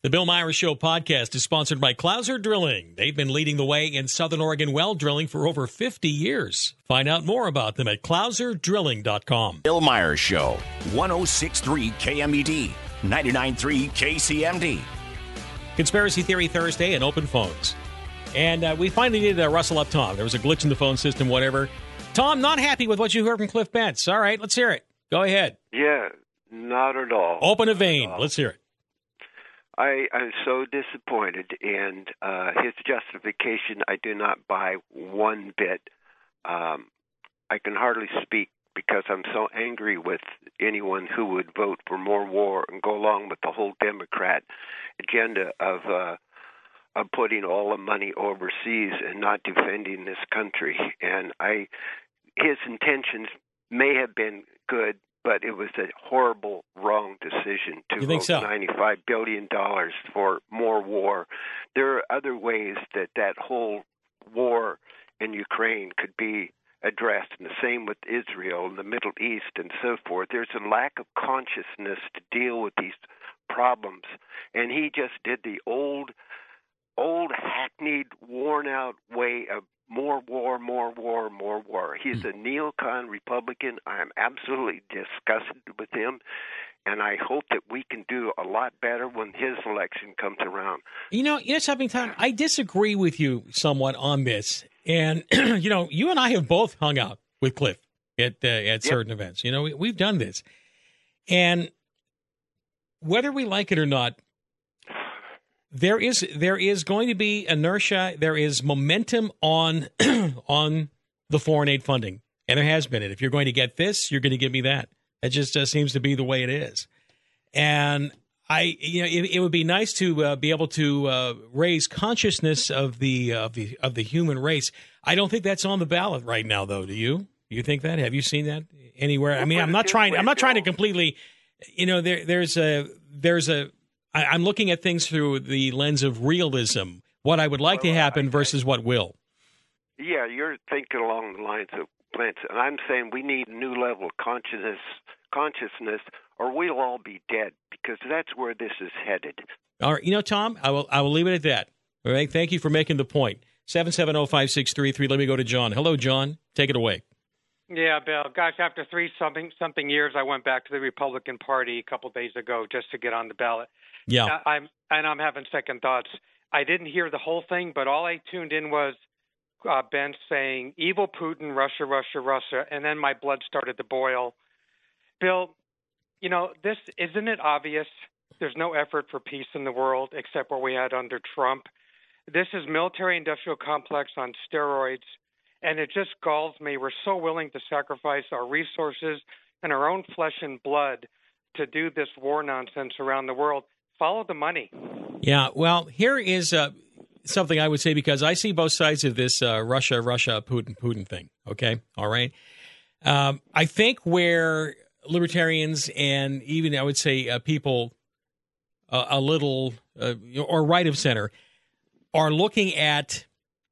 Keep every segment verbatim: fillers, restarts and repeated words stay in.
The Bill Myers Show podcast is sponsored by Clouser Drilling. They've been leading the way in Southern Oregon well drilling for over fifty years. Find out more about them at clouser drilling dot com. Bill Myers Show, one oh six point three K M E D, ninety-nine point three K C M D. Conspiracy Theory Thursday and open phones. And uh, we finally needed to rustle up Tom. There was a glitch in the phone system, whatever. Tom, not happy with what you heard from Cliff Bentz. All right, let's hear it. Go ahead. Yeah, not at all. Open a vein. Let's hear it. I am so disappointed, and uh, his justification I do not buy one bit. Um, I can hardly speak because I'm so angry with anyone who would vote for more war and go along with the whole Democrat agenda of uh, of putting all the money overseas and not defending this country. And I, his intentions may have been good, but it was a horrible, wrong decision to you think vote so? ninety-five billion dollars for more war. There are other ways that that whole war in Ukraine could be addressed, and the same with Israel and the Middle East and so forth. There's a lack of consciousness to deal with these problems, and he just did the old, old hackneyed, worn-out way of more war, more war, more war. He's a neocon Republican. I am absolutely disgusted with him, and I hope that we can do a lot better when his election comes around. You know, you know something, Tom? I disagree with you somewhat on this. And, you know, you and I have both hung out with Cliff at uh, at yep. certain events. You know, we, we've done this. And whether we like it or not, There is there is going to be inertia. There is momentum on on the foreign aid funding, and there has been it. If you're going to get this, you're going to give me that. That just uh, seems to be the way it is. And I, you know, it, it would be nice to uh, be able to uh, raise consciousness of the uh, of the of the human race. I don't think that's on the ballot right now, though. Do you? Do you think that? Have you seen that anywhere? I mean, I'm not trying. I'm not trying to completely. You know, there there's a there's a. I, I'm looking at things through the lens of realism, what I would like well, to happen I, versus what will. Yeah, you're thinking along the lines of plants, and I'm saying we need a new level of consciousness, consciousness, or we'll all be dead, because that's where this is headed. All right, you know, Tom, I will I will leave it at that. All right, thank you for making the point. seven seven zero, five six three three. Let me go to John. Hello, John. Take it away. Yeah, Bill. Gosh, after three something something years, I went back to the Republican Party a couple days ago just to get on the ballot. Yeah, uh, I'm and I'm having second thoughts. I didn't hear the whole thing, but all I tuned in was uh, Ben saying "evil Putin, Russia, Russia, Russia," and then my blood started to boil. Bill, you know, this isn't it obvious? There's no effort for peace in the world except what we had under Trump. This is military-industrial complex on steroids, and it just galls me. We're so willing to sacrifice our resources and our own flesh and blood to do this war nonsense around the world. Follow the money. Yeah, well, here is uh, something I would say, because I see both sides of this uh, Russia, Russia, Putin, Putin thing, okay? All right? Um, I think where libertarians and even, I would say, uh, people uh, a little, uh, or right of center, are looking at,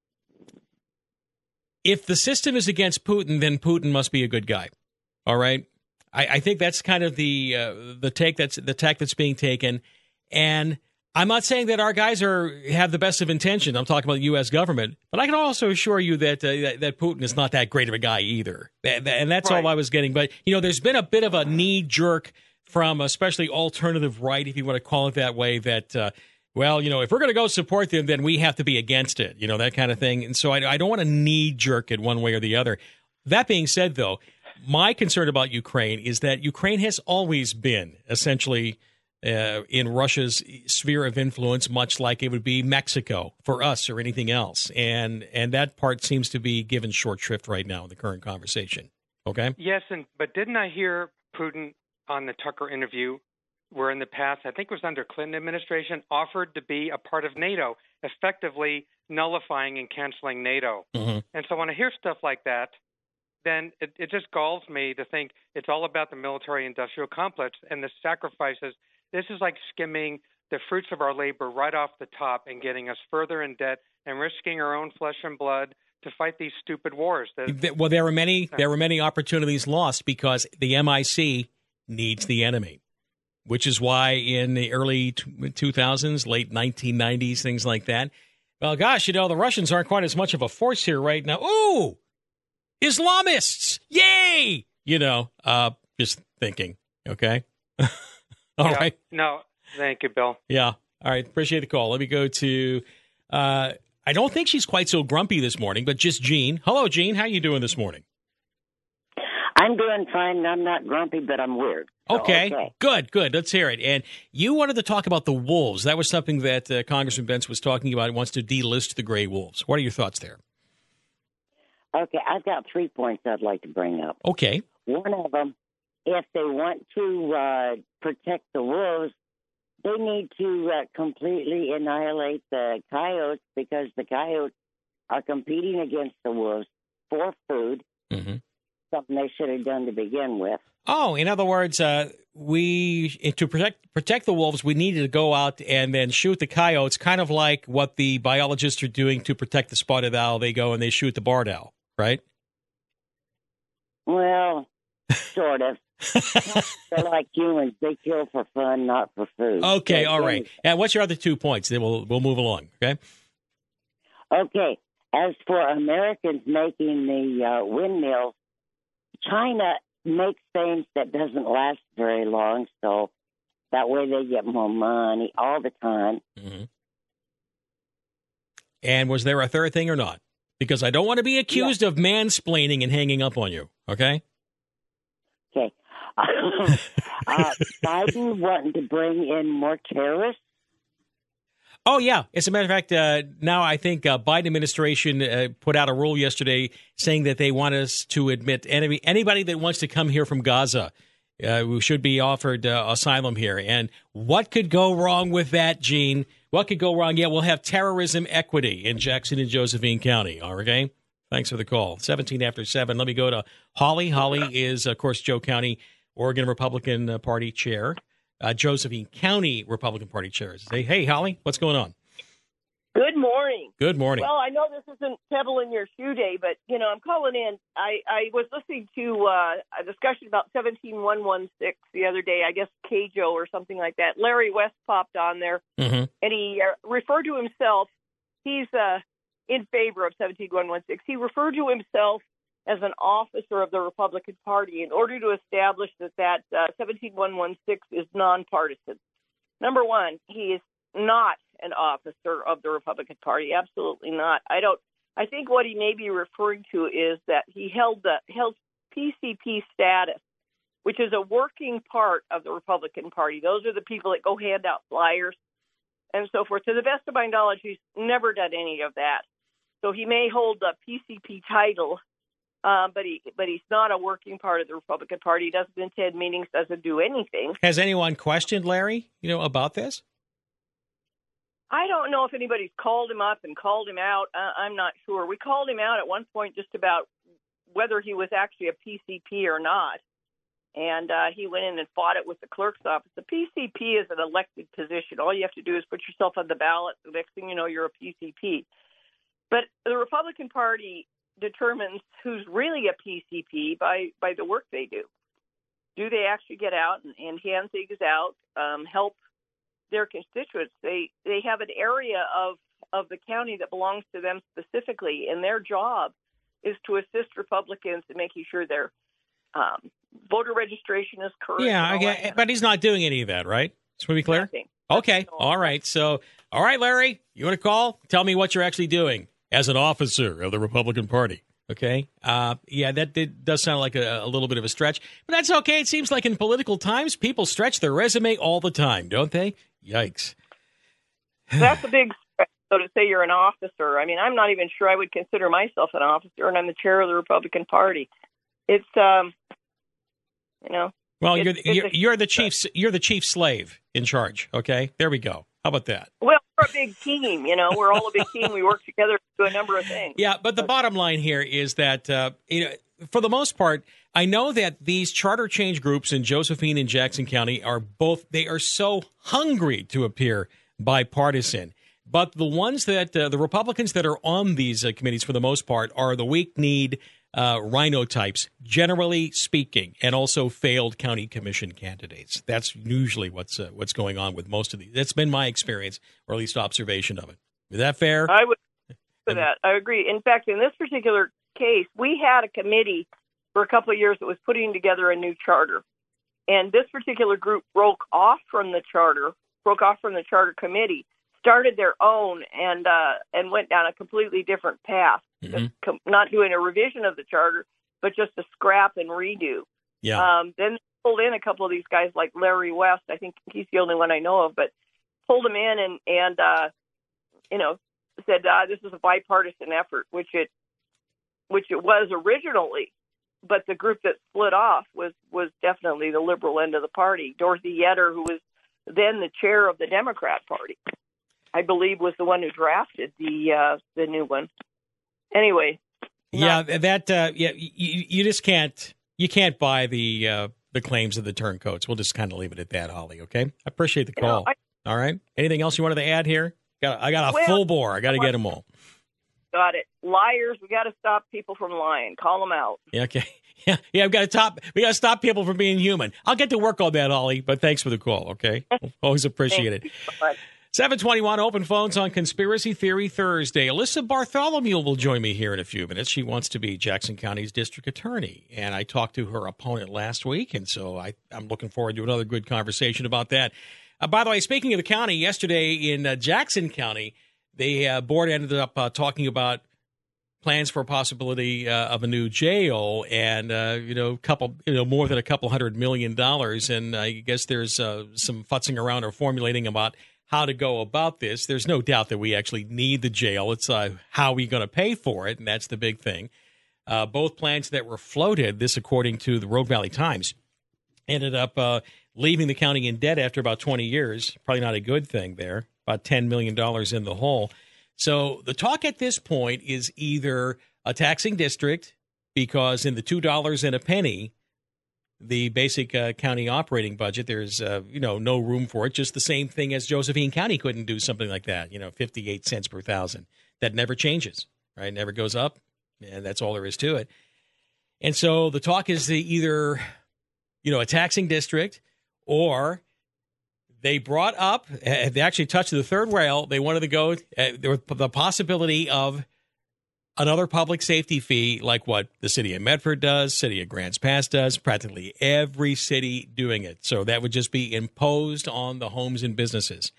if the system is against Putin, then Putin must be a good guy, all right? I, I think that's kind of the uh, the take that's the tack that's being taken. And I'm not saying that our guys are have the best of intention. I'm talking about the U S government, but I can also assure you that uh, that, that Putin is not that great of a guy either. And that's right. all I was getting. But you know, there's been a bit of a knee jerk from especially alternative right, if you want to call it that way. That uh, well, you know, if we're going to go support them, then we have to be against it. You know, that kind of thing. And so I, I don't want to knee jerk it one way or the other. That being said, though, my concern about Ukraine is that Ukraine has always been essentially uh, in Russia's sphere of influence, much like it would be Mexico for us or anything else. And and that part seems to be given short shrift right now in the current conversation. Okay? Yes, and but didn't I hear Putin on the Tucker interview where in the past, I think it was under Clinton administration, offered to be a part of NATO, effectively nullifying and canceling NATO. Mm-hmm. And so when I hear stuff like that, then it, it just galls me to think it's all about the military-industrial complex and the sacrifices. This is like skimming the fruits of our labor right off the top and getting us further in debt and risking our own flesh and blood to fight these stupid wars. That, well, there were many there were many opportunities lost because the M I C needs the enemy. which is why in the early two thousands, late nineteen nineties, things like that, well, gosh, you know, the Russians aren't quite as much of a force here right now. Ooh, Islamists, yay! You know, uh, just thinking, okay? All yeah, right. No, thank you, Bill. Yeah. All right. Appreciate the call. Let me go to, uh, I don't think she's quite so grumpy this morning, but just Jean. Hello, Jean. How you doing this morning? I'm doing fine. I'm not grumpy, but I'm weird. So, okay. okay. Good, good. Let's hear it. And you wanted to talk about the wolves. That was something that uh, Congressman Bentz was talking about. He wants to delist the gray wolves. What are your thoughts there? Okay. I've got three points I'd like to bring up. Okay. One of them, if they want to uh, protect the wolves, they need to uh, completely annihilate the coyotes because the coyotes are competing against the wolves for food, mm-hmm. something they should have done to begin with. Oh, in other words, uh, we to protect protect the wolves, we needed to go out and then shoot the coyotes, kind of like what the biologists are doing to protect the spotted owl. They go and they shoot the barred owl, right? Well, sort of. They're like humans. They kill for fun, not for food. Okay, so, all right. And what's your other two points? Then we'll we'll move along. Okay. Okay. As for Americans making the uh, windmills, China makes things that doesn't last very long, so that way they get more money all the time. Mm-hmm. And was there a third thing or not? Because I don't want to be accused yeah. of mansplaining and hanging up on you. Okay. Okay. uh, Biden wanting to bring in more terrorists. Oh, yeah. As a matter of fact, uh, now I think uh, Biden administration uh, put out a rule yesterday saying that they want us to admit any, anybody that wants to come here from Gaza uh, who should be offered uh, asylum here. And what could go wrong with that, Gene? What could go wrong? Yeah, we'll have terrorism equity in Jackson and Josephine County. Okay? Thanks for the call. seventeen after seven. Let me go to Holly. Holly is, of course, Joe County, Oregon Republican Party chair. Uh, Josephine County Republican Party chair. Say, hey, Holly, what's going on? Good morning. Good morning. Well, I know this isn't Pebble in your shoe day, but, you know, I'm calling in. I, I was listening to uh, a discussion about seventeen one sixteen the other day, I guess K J O or something like that. Larry West popped on there, mm-hmm. and he uh, referred to himself. He's uh, in favor of seventeen one sixteen. He referred to himself as an officer of the Republican Party in order to establish that that uh, seventeen one sixteen is nonpartisan. Number one, he is not an officer of the Republican Party. Absolutely not. I don't. I think what he may be referring to is that he held the held P C P status, which is a working part of the Republican Party. Those are the people that go hand out flyers and so forth. To the best of my knowledge, he's never done any of that. So he may hold the P C P title. Uh, but he, but he's not a working part of the Republican Party. He doesn't attend meetings, doesn't do anything. Has anyone questioned Larry, you know, about this? I don't know if anybody's called him up and called him out. Uh, I'm not sure. We called him out at one point just about whether he was actually a P C P or not. And uh, he went in and fought it with the clerk's office. The P C P is an elected position. All you have to do is put yourself on the ballot. The next thing you know, you're a P C P. But the Republican Party determines who's really a P C P by, by the work they do. Do they actually get out and, and hand things out, um, help their constituents? They they have an area of, of the county that belongs to them specifically, and their job is to assist Republicans in making sure their um, voter registration is correct. Yeah, I get, but he's not doing any of that, right? Just to be clear? Nothing. Okay, all right. So, all right, Larry, you want to call? Tell me what you're actually doing as an officer of the Republican Party, okay? Uh, yeah, that did, does sound like a, a little bit of a stretch, but that's okay. It seems like in political times, people stretch their resume all the time, don't they? Yikes. That's a big stretch, so to say you're an officer. I mean, I'm not even sure I would consider myself an officer, and I'm the chair of the Republican Party. It's, um, you know. Well, it's, you're, it's you're, a, you're the chief. You're the chief slave in charge, okay? There we go. How about that? Well, we're a big team, you know. We're all a big team. We work together to do a number of things. Yeah, but the bottom line here is that, uh, you know, for the most part, I know that these charter change groups in Josephine and Jackson County are both, they are so hungry to appear bipartisan. But the ones that, uh, the Republicans that are on these uh, committees for the most part are the weak-kneed, uh, rhino types, generally speaking, and also failed county commission candidates. That's usually what's uh, what's going on with most of these. That's been my experience, or at least observation of it. Is that fair? I would for that. I agree. In fact, in this particular case, we had a committee for a couple of years that was putting together a new charter. And this particular group broke off from the charter, broke off from the charter committee, started their own, and uh, and went down a completely different path. Mm-hmm. Com- not doing a revision of the charter, but just a scrap and redo. Yeah. Um, then they pulled in a couple of these guys like Larry West. I think he's the only one I know of, but pulled him in and, and uh, you know, said uh, this is a bipartisan effort, which it which it was originally. But the group that split off was, was definitely the liberal end of the party. Dorothy Yetter, who was then the chair of the Democrat Party, I believe, was the one who drafted the uh, the new one. Anyway, yeah, that uh, yeah, you, you just can't you can't buy the uh, the claims of the turncoats. We'll just kind of leave it at that, Holly. Okay, I appreciate the call. You know, I, all right, anything else you wanted to add here? Got I got a well, full bore. I got to get them all. Got it. Liars. We got to stop people from lying. Call them out. Yeah, okay. Yeah, yeah. We've got to stop. We got to stop people from being human. I'll get to work on that, Holly. But thanks for the call. Okay, always appreciate it. seven twenty-one open phones on Conspiracy Theory Thursday. Alyssa Bartholomew will join me here in a few minutes. She wants to be Jackson County's district attorney, and I talked to her opponent last week, and so I, I'm looking forward to another good conversation about that. Uh, by the way, speaking of the county, yesterday in uh, Jackson County, the uh, board ended up uh, talking about plans for a possibility uh, of a new jail, and uh, you know, couple, you know, more than a couple hundred million dollars. And I guess there's uh, some futzing around or formulating about how to go about this. There's no doubt that we actually need the jail. It's uh, how are we going to pay for it, and that's the big thing. Uh, both plans that were floated, this according to the Rogue Valley Times, ended up uh, leaving the county in debt after about twenty years. Probably not a good thing there. About ten million dollars in the hole. So the talk at this point is either a taxing district, because in the two dollars and a penny, the basic uh, county operating budget, there's uh, you know no room for it. Just the same thing as Josephine County couldn't do something like that. You know, fifty-eight cents per thousand. That never changes, right? Never goes up, and that's all there is to it. And so the talk is the either you know a taxing district, or they brought up, they actually touched the third rail. They wanted to go, uh, there was the possibility of another public safety fee like what the city of Medford does, city of Grants Pass does, practically every city doing it. So that would just be imposed on the homes and businesses.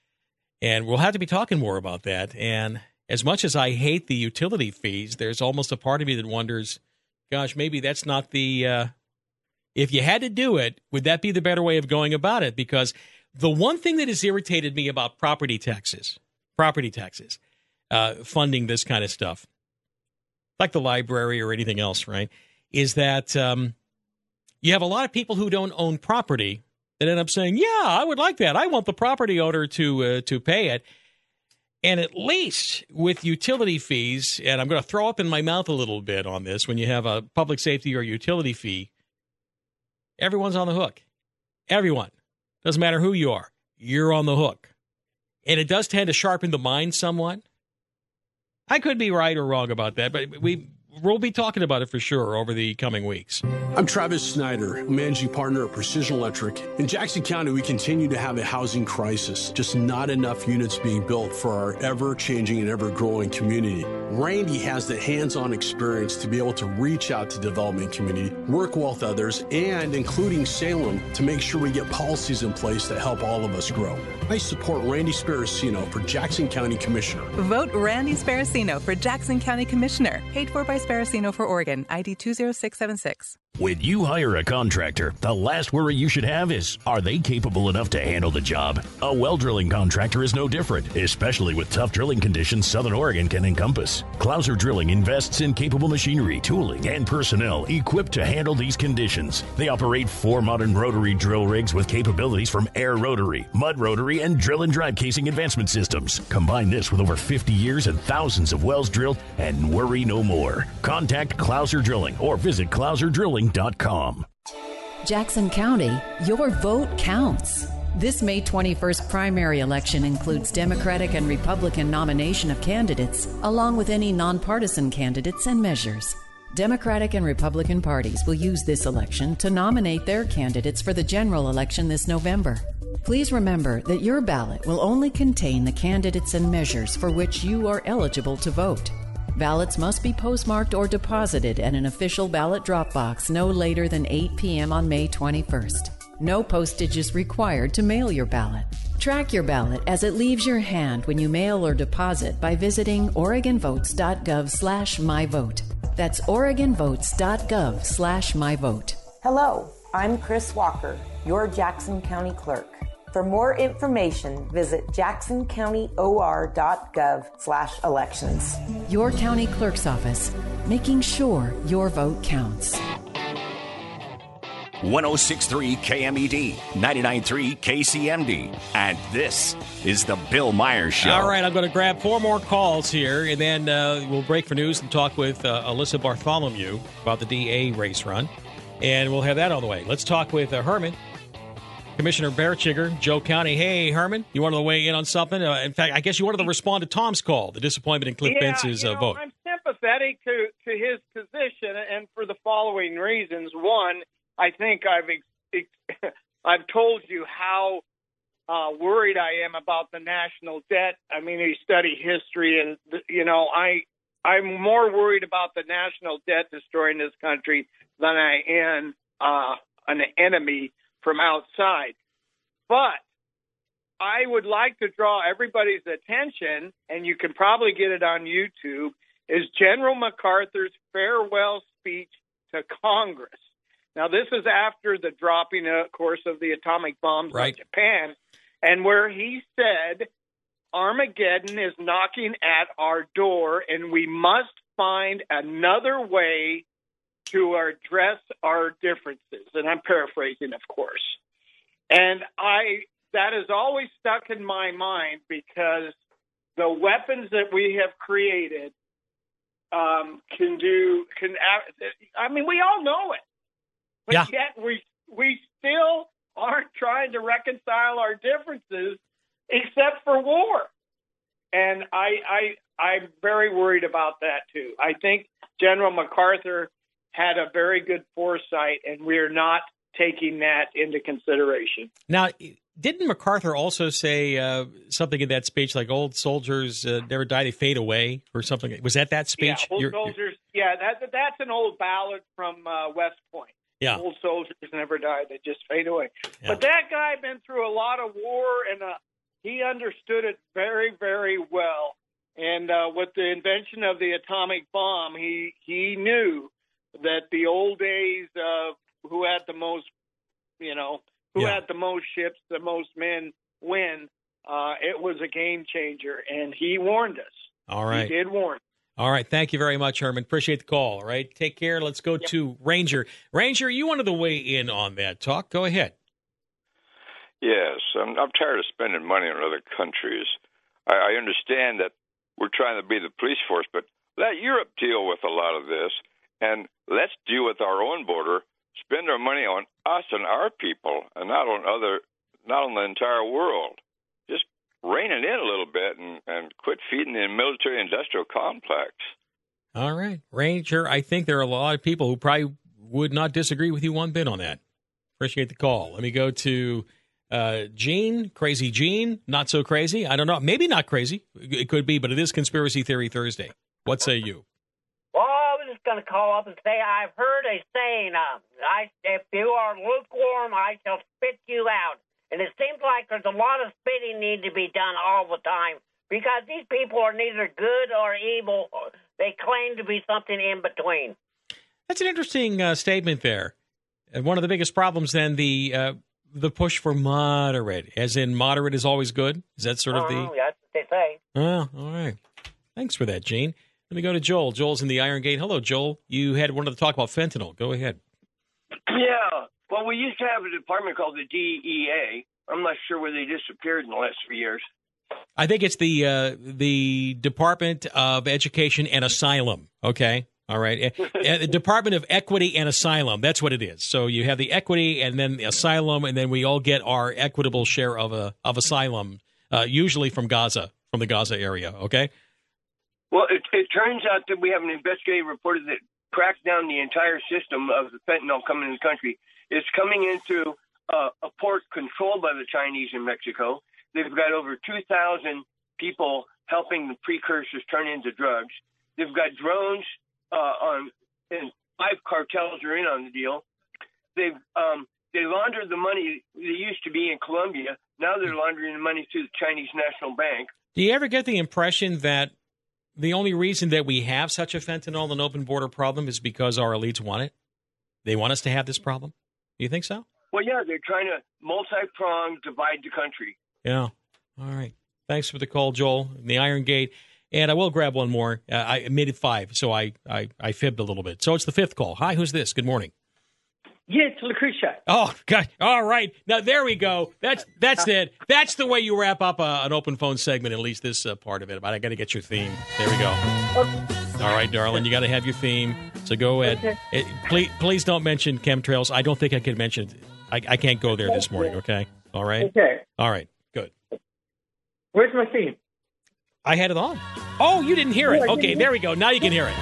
And we'll have to be talking more about that. And as much as I hate the utility fees, there's almost a part of me that wonders, gosh, maybe that's not the, uh, if you had to do it, would that be the better way of going about it? Because the one thing that has irritated me about property taxes, property taxes, uh, funding this kind of stuff, like the library or anything else, right, is that um, you have a lot of people who don't own property that end up saying, yeah, I would like that. I want the property owner to uh, to pay it. And at least with utility fees, and I'm going to throw up in my mouth a little bit on this, when you have a public safety or utility fee, everyone's on the hook. Everyone. Doesn't matter who you are. You're on the hook. And it does tend to sharpen the mind somewhat. I could be right or wrong about that, but we, we'll be talking about it for sure over the coming weeks. I'm Travis Snyder, managing partner at Precision Electric. In Jackson County, we continue to have a housing crisis, just not enough units being built for our ever-changing and ever-growing community. Randy has the hands-on experience to be able to reach out to development community, work with others, and including Salem, to make sure we get policies in place that help all of us grow. I support Randy Sparacino for Jackson County Commissioner. Vote Randy Sparacino for Jackson County Commissioner. Paid for by Sparacino for Oregon, I D two zero six seven six. When you hire a contractor, the last worry you should have is, are they capable enough to handle the job? A well drilling contractor is no different, especially with tough drilling conditions Southern Oregon can encompass. Clouser Drilling invests in capable machinery, tooling, and personnel equipped to handle these conditions. They operate four modern rotary drill rigs with capabilities from air rotary, mud rotary, and drill and drive casing advancement systems. Combine this with over fifty years and thousands of wells drilled, and worry no more. Contact Clouser Drilling or visit clouser drilling dot com. Jackson County, your vote counts. This May twenty-first primary election includes Democratic and Republican nomination of candidates, along with any nonpartisan candidates and measures. Democratic and Republican parties will use this election to nominate their candidates for the general election this November. Please remember that your ballot will only contain the candidates and measures for which you are eligible to vote. Ballots must be postmarked or deposited at an official ballot drop box no later than eight p.m. on May twenty-first. No postage is required to mail your ballot. Track your ballot as it leaves your hand when you mail or deposit by visiting oregonvotes.gov slash myvote. That's oregonvotes.gov slash myvote. Hello, I'm Chris Walker, your Jackson County Clerk. For more information, visit jacksoncounty.or.gov slash elections. Your county clerk's office, making sure your vote counts. one oh six point three K M E D, ninety-nine point three K C M D, and this is the Bill Myers Show. All right, I'm going to grab four more calls here, and then uh, we'll break for news and talk with uh, Alyssa Bartholomew about the D A race run, and we'll have that on the way. Let's talk with uh, Herman, Commissioner Bertschiger, Joe County. Hey, Herman, you wanted to weigh in on something? Uh, in fact, I guess you wanted to respond to Tom's call, the disappointment in Cliff yeah, Bence's you uh, know, vote. I'm sympathetic to, to his position, and for the following reasons. One, I think I've ex- ex- I've told you how uh, worried I am about the national debt. I mean, you study history, and you know, I I'm more worried about the national debt destroying this country than I am uh, an enemy from outside. But I would like to draw everybody's attention, and you can probably get it on YouTube, is General MacArthur's farewell speech to Congress. Now, this is after the dropping, of course, of the atomic bombs right. on Japan, and where he said, Armageddon is knocking at our door, and we must find another way to address our differences. And I'm paraphrasing, of course. And I that has always stuck in my mind because the weapons that we have created um, can do, can. I mean, we all know it. But yeah. yet we we still aren't trying to reconcile our differences except for war. And I, I, I'm very worried about that, too. I think General MacArthur had a very good foresight, and we're not taking that into consideration. Now, didn't MacArthur also say uh, something in that speech like old soldiers uh, never die, they fade away or something? Was that that speech? Yeah, old you're, soldiers. You're... Yeah, that, that's an old ballad from uh, West Point. Yeah. Old soldiers never die, they just fade away. Yeah. But that guy been through a lot of war, and uh, he understood it very, very well. And uh, with the invention of the atomic bomb, he he knew that the old days of who had the most, you know, who yeah. had the most ships, the most men win, uh, it was a game changer. And he warned us. All right. He did warn. All right. Thank you very much, Herman. Appreciate the call. All right. Take care. Let's go yep. to Ranger. Ranger, you wanted to weigh in on that talk. Go ahead. Yes. I'm, I'm tired of spending money on other countries. I, I understand that we're trying to be the police force, but let Europe deal with a lot of this, and let's deal with our own border, spend our money on us and our people, and not on other, not on the entire world. Just rein it in a little bit and, and quit feeding the military-industrial complex. All right. Ranger, I think there are a lot of people who probably would not disagree with you one bit on that. Appreciate the call. Let me go to uh, Gene, Crazy Gene, not so crazy. I don't know. Maybe not crazy. It could be, but it is Conspiracy Theory Thursday. What say you? Well, I was just going to call up and say I've heard a saying, uh, I, if you are lukewarm, I shall spit you out. And it seems like there's a lot of spitting need to be done all the time because these people are neither good or evil. They claim to be something in between. That's an interesting uh, statement there. And one of the biggest problems then, the uh, the push for moderate, as in moderate is always good. Is that sort of uh, the? That's what they say. Oh, all right. Thanks for that, Gene. Let me go to Joel. Joel's in the Iron Gate. Hello, Joel. You had wanted to talk about fentanyl. Go ahead. Yeah. Well, we used to have a department called the D E A. I'm not sure where they disappeared in the last few years. I think it's the uh, the Department of Education and Asylum. Okay. All right. The Department of Equity and Asylum. That's what it is. So you have the equity and then the asylum, and then we all get our equitable share of a of asylum, uh, usually from Gaza, from the Gaza area. Okay. Well, it, it turns out that we have an investigative report that cracked down the entire system of the fentanyl coming into the country. It's coming into uh, a port controlled by the Chinese in Mexico. They've got over two thousand people helping the precursors turn into drugs. They've got drones uh, on, and five cartels are in on the deal. They've um, they laundered the money that used to be in Colombia. Now they're laundering the money through the Chinese National Bank. Do you ever get the impression that the only reason that we have such a fentanyl and open border problem is because our elites want it? They want us to have this problem? Do you think so? Well, yeah, they're trying to multi-prong divide the country. Yeah. All right. Thanks for the call, Joel. The Iron Gate. And I will grab one more. Uh, I made it five, so I, I, I fibbed a little bit. So it's the fifth call. Hi, who's this? Good morning. Yeah, it's Lucretia. Oh, God. All right. Now, there we go. That's that's it. That's the way you wrap up a, an open phone segment, at least this uh, part of it. But I got to get your theme. There we go. Okay. All right, darling. You got to have your theme. So go ahead. Okay. It, please, please don't mention chemtrails. I don't think I can mention it. I, I can't go there this morning, okay? All right? Okay. All right. Good. Where's my theme? I had it on. Oh, you didn't hear it. No, okay, there we go. Now you can hear it.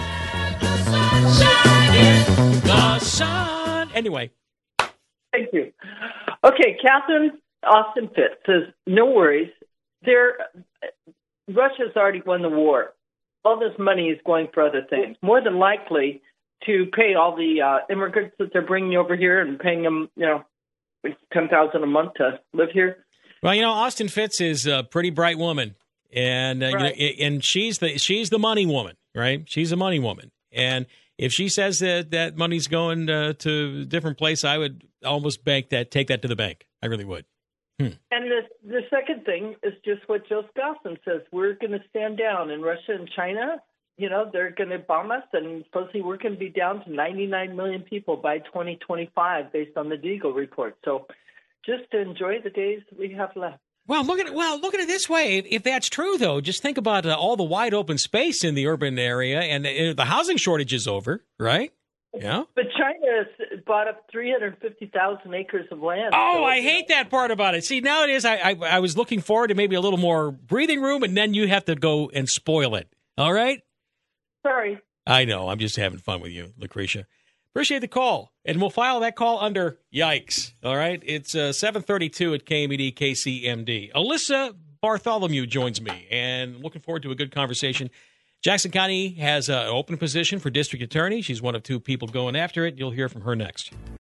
The sun. Anyway. Thank you. Okay, Catherine Austin Fitz says, no worries. There, Russia's already won the war. All this money is going for other things. More than likely to pay all the uh, immigrants that they're bringing over here and paying them, you know, ten thousand dollars a month to live here. Well, you know, Austin Fitz is a pretty bright woman. And uh, right. you know, and she's the she's the money woman, right? She's a money woman, and if she says that that money's going uh, to a different place, I would almost bank that, take that to the bank. I really would. Hmm. And the the second thing is just what Joe Skousen says: we're going to stand down in Russia and China. You know, they're going to bomb us, and supposedly we're going to be down to ninety-nine million people by twenty twenty-five, based on the Deagle report. So, just to enjoy the days we have left. Well, look at it. Well, look at it this way. If, if that's true, though, just think about uh, all the wide open space in the urban area, and uh, the housing shortage is over, right? Yeah. But China has bought up three hundred fifty thousand acres of land. Oh, so, I hate that part about it. See, now it is. I, I I was looking forward to maybe a little more breathing room, and then you have to go and spoil it. All right. Sorry. I know. I'm just having fun with you, Lucretia. Appreciate the call, and we'll file that call under yikes. All right, it's uh, seven thirty-two at K M E D K C M D. Alyssa Bartholomew joins me, and looking forward to a good conversation. Jackson County has an open position for district attorney. She's one of two people going after it. You'll hear from her next.